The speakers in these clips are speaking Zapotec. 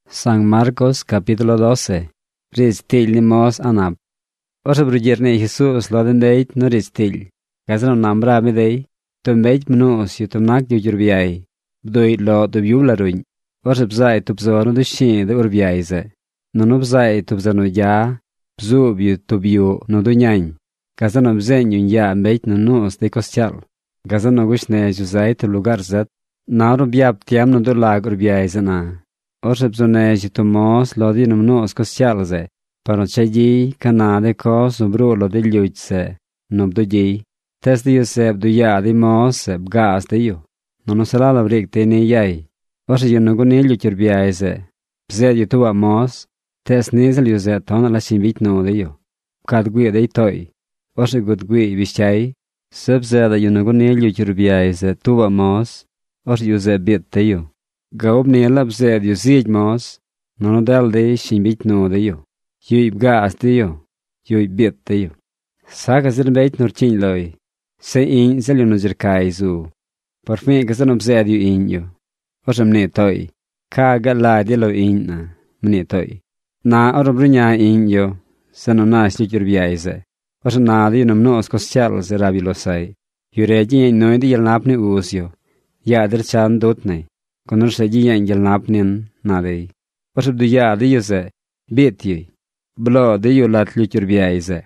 San Marcos capítulo 12. Ristil ni mos anap. Osa brujerne Jesus loden beit no ristil. Gazano nambra me dei. Tum beit mnos yu tum nak yu jurbiai. Bdoi lo du biula ruin. Osa bzai tu bzonu du shin de urbiai ze. Nono bzai tu bzanu ya. Bzub yu tu biu no du nyan. Gazano bzen yun ya beit no nos de kostial. Gazano gushne juzai tu lugar zet. Nauru biab tiam no du lag urbiai ze na. Orse bzone tu mos lo di nos kostial ze. Pero chegi canade cos no bro lo de liuitse. No bdo gi. Tes di Yosef du ya di mos bgas de yu. No sala la brik te ne yai. Orse yu no gunil yu kirbiai ze. Bzed yu tuwa mos. Tes nizel yu ze ton la shimbit no de yu. Kad gui de toi. Orse gud gui bishai. Seb zeda yu no gunil yu kirbiai ze tuwa mos. Orse yu ze bit de yu. Gaub ne lab zed yu zij mos. No del de shimbit no de yu. Yu bgas de yu. Yu bit de yu. Saka zil beit nur chin loi. Se in zel yu no zirkai zu. Por fin gazan zed yu in yu. Orse mne toi. Ka gala de lo in na. Mne toi. Na oro brunya in yu. Sano na shlikir biaize. Orse na di num nos kostial ze rabi lo sai. Yu regi in noi di yel napne us yu. Ya der chan dot ne. Konor se ji yan yel napnen na dei. Orse du ya di yu ze. Bit yu. Blo de yu lat likir biaize.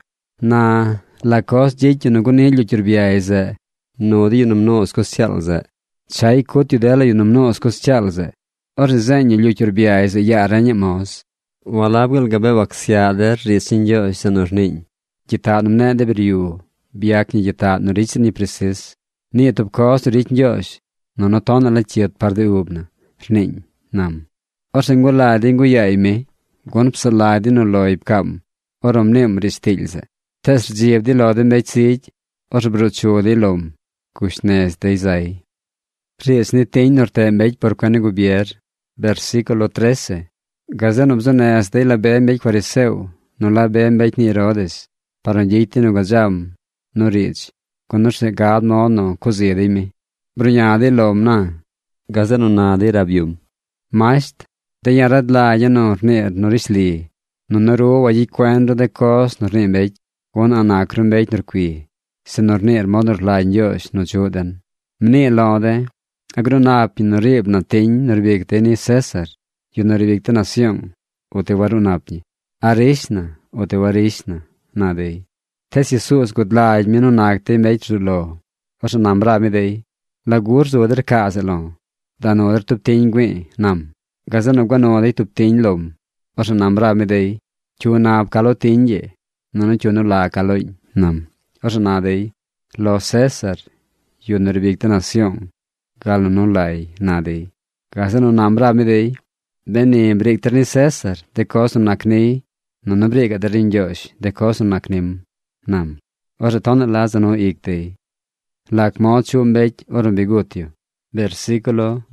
Na la cos jich no gunil likir biaize. No di num nos kostial ze. Chai kot yu dela yu num nos kostial ze. Orse zen yu likir biaize ya ranye mos. Walabgel gabe vaksiader resin yo sanor nin. Gitat ne de briu. Biak ni gitat no rich ni precis. Ni etop cos rich josh. No ton la chiet par de ubna. Nin nam. Orse ngola dingu yaime. Gon psaladi no loib kam. Orom nem ristilze. Tes jev di loden betsij. Orse brocho di lom. Kushnes de zai. Resni tein norte bej por kane gubier. Versículo 13. Gazan obzones de la ben bej fariseu. No la ben bej ni Herodes. Parangiti no gazam. No rich. Conosce gad mo no cosirimi. Brunyade lom na. Gazan onade rabium. Mast. De yarad la no ner norisli. No nero waji quando de cos no rimbej. Gon anakrum bej norqui. Se norner modor la josh no jodan. Mne lade. Agronapi no rib na tin norbigte ni Cesar. Yu norbigte nación. O te warunapi. Arishna. O te warishna. Nadei. Tes Jesus godlaaj mino nagte mej rulo. Osa namra mi dei. La gurs oder kazelon. Dan oder tup tin gui nam. Gazan ogwan odei tup tin lom. Osa namra mi dei. Chunab kalo tin ye. Nono chuno la kaloy nam. Osa nadei. Lo Cesar. Yu norbigte nación. Galo no lai nadei. Gazan namra mi dei. Beni brigter ni Cesar. De kos nakni. No briga de rinjosh. De kos naknim. Nam. Osa ton lazano ikte. Lak mochu mbej oron bigutio. Versículo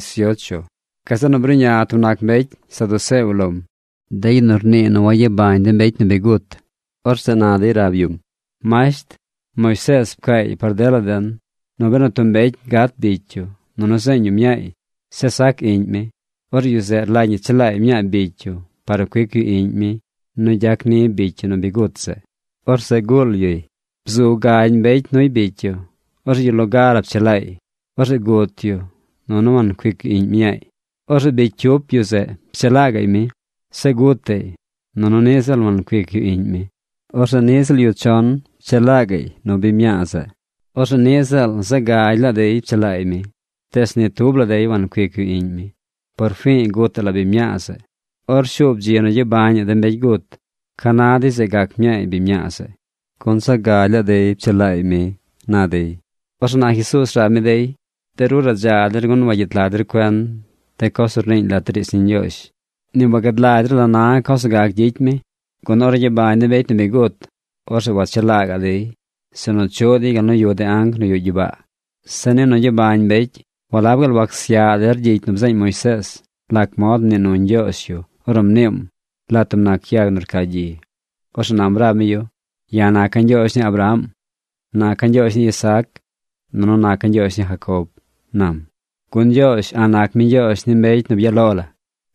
18. Kasano brunya tunak mbej saduceulom. Dei norne no waye bain de mbej no bigut. Orsa nade rabium. Maist Moises pkai pardela den. No beno tumbej gat bicho. No no senyu miai. Sesak inme. Or yuze lanyi chelai miai bicho. Para kwiku inme. No jakni bicho no bigutse. Orsa gul yui. Bzu gain mbej no bicho. Orse yu logar ap chalai. Orse gotio. No man quick in miai. Orse be chop yuse. Chalaga me. Se gote. No nesal man quick in me. Orse nesal yu chon. Chalagay. No be miasa. Orse nesal se gaila de chalai me. Tesne tubla de wan quick in me. Por fin gota la be miasa. Or shop giano je bagna de be got. Canadi se gak miai be miasa. Consa gaila de chalai me. Nadei. Osna Jesus ramidei, terura jader gun wajit lader kwen, te kosur rein latris in yosh. Ni wagad lader la na kosgag jitme, gun orje bainde beit me gut, orse wat chalaga dei, seno chodi gano yode ang no yojiba. Sene no je bain beit, walabgal waksya der jitnum zain Moises, lak mod ne non yosyo, orom nim, latum na kiag nurkaji. Osna amramiyo, yana kan yosh ni Abraham, na kan yosh ni Isaac, no na kan yosh ni Jacob, nam. Kun yosh anak mi yosh ni mbeit no bialola.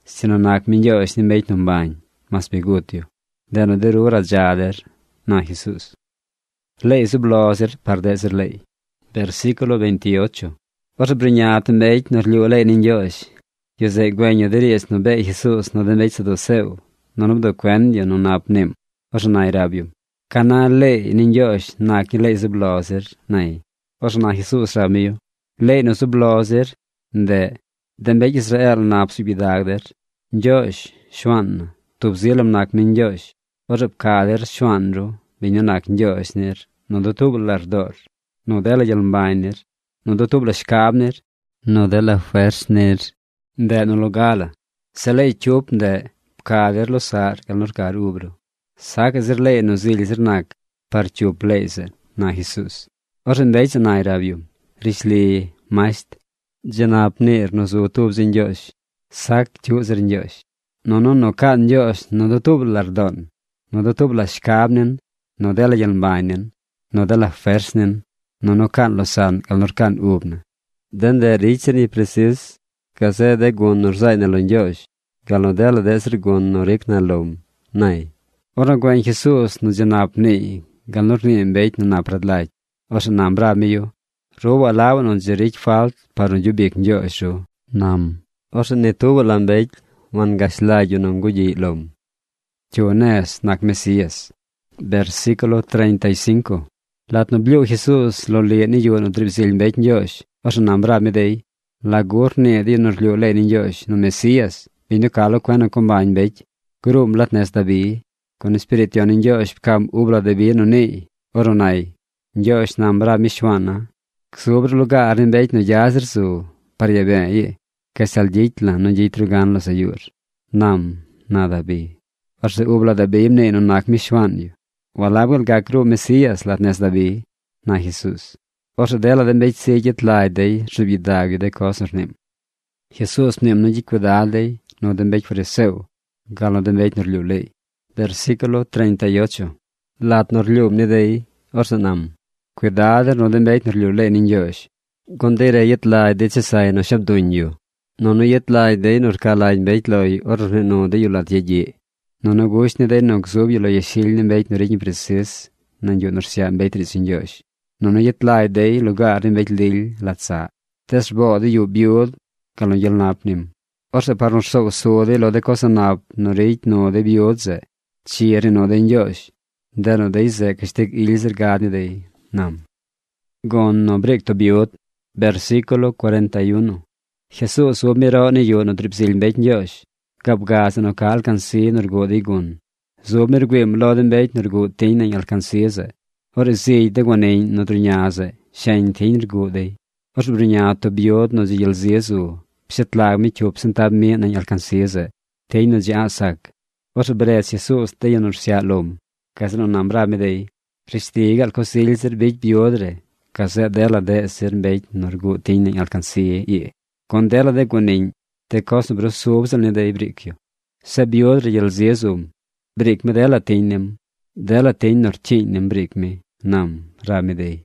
sino nak min Diyos ni beit numbany, mas bigutyo. Deno de rura jader, na Jesus. Lei subloser pardeser lei. Versículo 28. Ora briñat beit nor liu lei nin Diyos. Jose gueño diries no bei Jesus no de beit sadoseu. No nubdo quendio no napnim. Ora nai rabium. Kana lei nin Diyos nak ni lei subloser, nai. Ora na Jesus ramio. Lei no subloser, de beit Israel nap subidagder. Diyos, shwan, tubzilam nak min Diyos. Ora bkader shwanro, binyo nak Diyos nir. No do tublardor. No dela jalmbainer. No do tubla skabner. No dela fersner. De no logala. Se lei chup de bkader losar kalnorkar ubro. Saka zir lei no zili zir nak par chup leiser na Jesus. Ora ndeiza na irabium. Risli maist. Janap nir no zo tubzin Diyos. Sak chuzir Diyos. No kan Diyos no do tublardon. No do tubla skabnen. No dela jalmbainen. No dela fersnen. No kan losan kalnorkan ubna. Den de richeni precis. Kase de gun norzayna lon Diyos. Gal no dela desir gun no rikna lom. Nai. Ora gwen Jesus no janap ni. Gal norni embeit no napradlaj. Ora nambra miyo. Roba lawan on zirik falt parun jubik Diyos ro. Nam. Ora netuwa lambeit. Wan gaslaj non guji lom. Chones nak Mesías. Versículo 35. Lat no bliu Jesus lo le ni yo no dribsil beit Diyos. Ora nambra midei. La gurne di no liu le ni Diyos no Mesías. Vino kalo kwena kumbain beit. Gurum lat nes dabi. Con espirition in Diyos kam ubla dabi no ni. Ora nai. Diyos nambra mishwana. Sobre lugar in beit no jazer su. Paria ben ye. Kesal jitla no jitrugan lo sayur. Nam na dabi. Ora ubla dabi imne no nak mishwan yo. Walabgal gakru Mesías lat nes dabi. Na Jesus. Ora dela den beit seget laidei rubidag de kosnernim. Jesus nem no jikvedaldei no den beit fariseu. Gal no den beit nor liulei. Versículo 38. Lat nor lium nidei. Ora nam. Cuidader no den beit nor liulei nin Diyos. Gondere yet laidei cesai no shabdunyo. No yet laidei nor kalain beit loi ora no de yulat yeje. No gush nidei no gzub yulo yeshil nin beit nor igni precis. Nan yu nor siya beit rizin Diyos. No yet laidei lugar nin beit lil latsa. Tes bode yu biud kalon yel napnim. Orse par nor so de lo de cosa nap no reit no de biudze. Chieri no de Diyos. Deno de ize kastig ilzer gadni dei. Nam. Gon no brek to biud. Versículo 41. Jesus miro ni yo no dripsil beit Diyos. Gabgas no ka alcansi nor godi gun. Zomir gwim loden beit nor god tin en alcansize. Or zi de gwanein no drunyaze. Shain tin godi. Or brunyato biod no zi yelzezu. Psit lag mi chup sentab mi en alcansize. Tin no zi asak. Or bres Jesus de nor sia lom. Kas no nambra mi dei. Ristigal kosilzer beit biodre. Kas dela de ser beit nor god tin en alcansie ye. Con dela de gwanein. Te kos bro sobsal ne dei brikyo. Se biodre yelzezum. Brik me dela tinem. Dela tin nor chinem brik me. Nam, rami dei.